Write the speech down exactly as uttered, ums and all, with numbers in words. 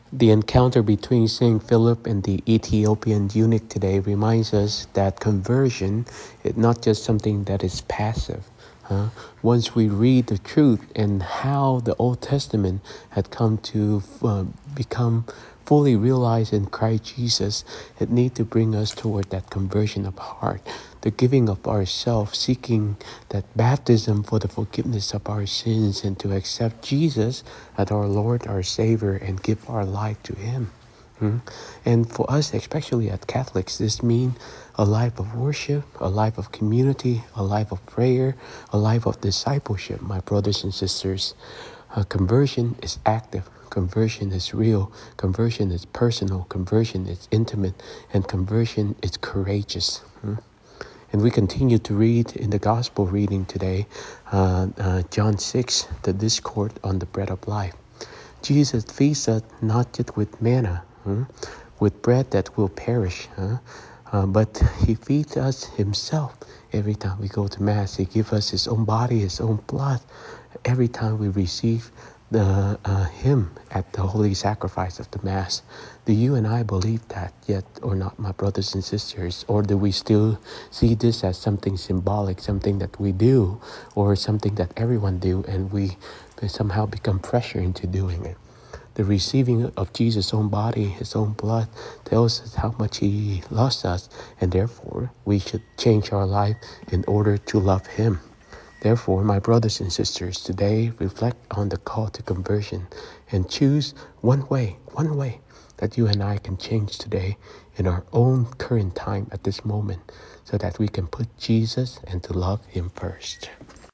The encounter between Saint Philip and the Ethiopian eunuch today reminds us that conversion is not just something that is passive. Huh? Once we read the truth and how the Old Testament had come to uh, become fully realized in Christ Jesus, it needs to bring us toward that conversion of heart, the giving of ourselves, seeking that baptism for the forgiveness of our sins, and to accept Jesus as our Lord, our Savior, and give our life to Him. Hmm? And for us, especially as Catholics, this means a life of worship, a life of community, a life of prayer, a life of discipleship, my brothers and sisters. Uh, conversion is active. Conversion is real. Conversion is personal. Conversion is intimate. And conversion is courageous. Hmm? And we continue to read in the gospel reading today, uh, uh, John six, the discourse on the bread of life. Jesus feeds us not just with manna, hmm, with bread that will perish, huh, uh, but He feeds us Himself. Every time we go to Mass, He gives us His own body, His own blood. Every time we receive the uh, Him at the holy sacrifice of the Mass. Do you and I believe that yet or not, my brothers and sisters? Or do we still see this as something symbolic, something that we do, or something that everyone do, and we somehow become pressure into doing it? The receiving of Jesus' own body, His own blood, tells us how much He loves us, and therefore we should change our life in order to love Him. Therefore, my brothers and sisters, today reflect on the call to conversion and choose one way, one way that you and I can change today in our own current time at this moment, so that we can put Jesus and to love Him first.